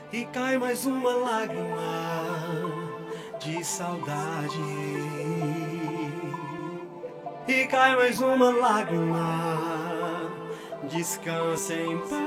E cai mais uma lágrima de saudade. E cai mais uma lágrima, descansa em paz.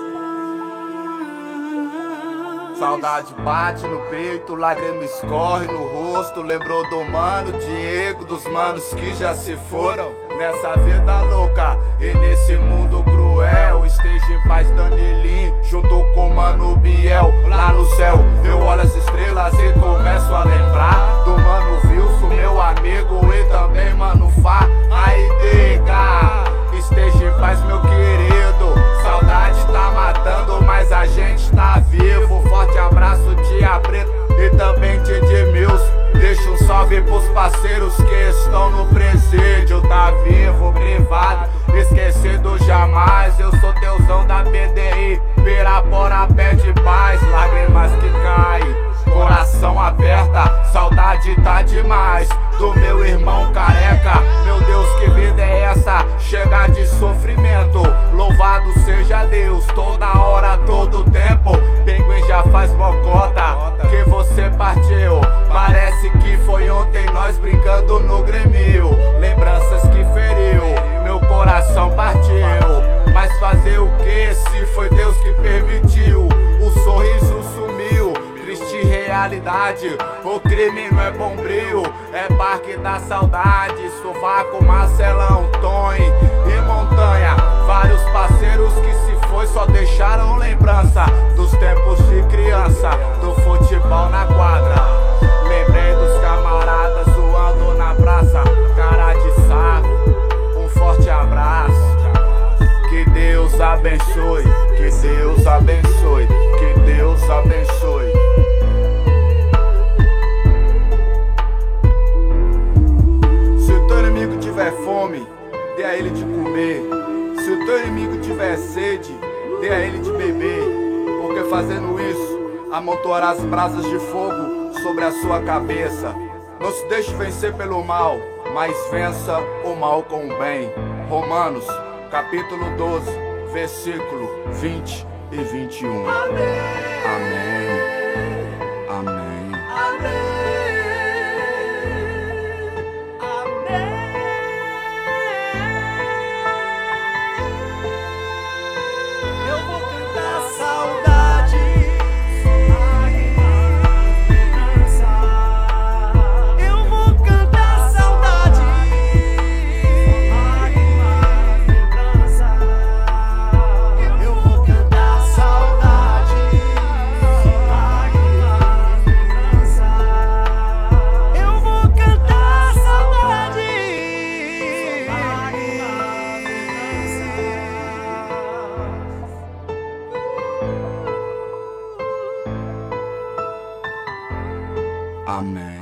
Saudade bate no peito, lágrima escorre no rosto. Lembrou do mano Diego, dos manos que já se foram nessa vida louca e nesse mundo cruel. Esteja em paz, Danilinho, junto com o mano Biel. Lá no céu eu olho as estrelas e começo a lembrar do mano Wilson, meu amigo, e também mano Fá. Aí diga, esteja em paz, meu querido. Saudade tá matando, mas a gente tá vivo. Forte abraço, Tia Preta e também Tia Mills. Deixa um salve pros parceiros que estão no presídio. Tá vivo, privado, esquecido jamais. Eu sou teuzão da PDI, Pirapora pede paz. Lágrimas que caem, coração aperta, saudade tá demais do meu irmão careca. Meu Deus, que vida é essa? Chega de sofrimento. Louvado seja Deus, toda hora, todo tempo. Pinguim já faz mocota que você partiu. Parece que foi ontem nós brincando no Grêmio. Lembranças que feriu, meu coração partiu. Mas fazer o que se foi Deus que permitiu? O sorriso sumiu, triste realidade. O crime não é bombril, é parque da saudade. Sovaco, Marcelão, Tony e Montanha. Vários parceiros que se foi só deixaram lembrança dos tempos de criança, do futebol na quadra. Lembrei dos camaradas zoando na praça, cara de saco, um forte abraço. Que Deus abençoe, que Deus abençoe, que Deus abençoe. Se o teu inimigo tiver fome, dê a ele de comer. Se o teu inimigo tiver sede, dê a ele de beber. Porque fazendo isso, amontoarás brasas de fogo sobre a sua cabeça. Não se deixe vencer pelo mal, mas vença o mal com o bem. Romanos, capítulo 12, versículo 20 e 21. Amém. Amém. Amém. Amém. Eu vou cantar saudade, lembrança. Eu vou cantar saudade, lembrança. Eu vou cantar saudade, lembrança. Eu vou cantar saudade, Amém.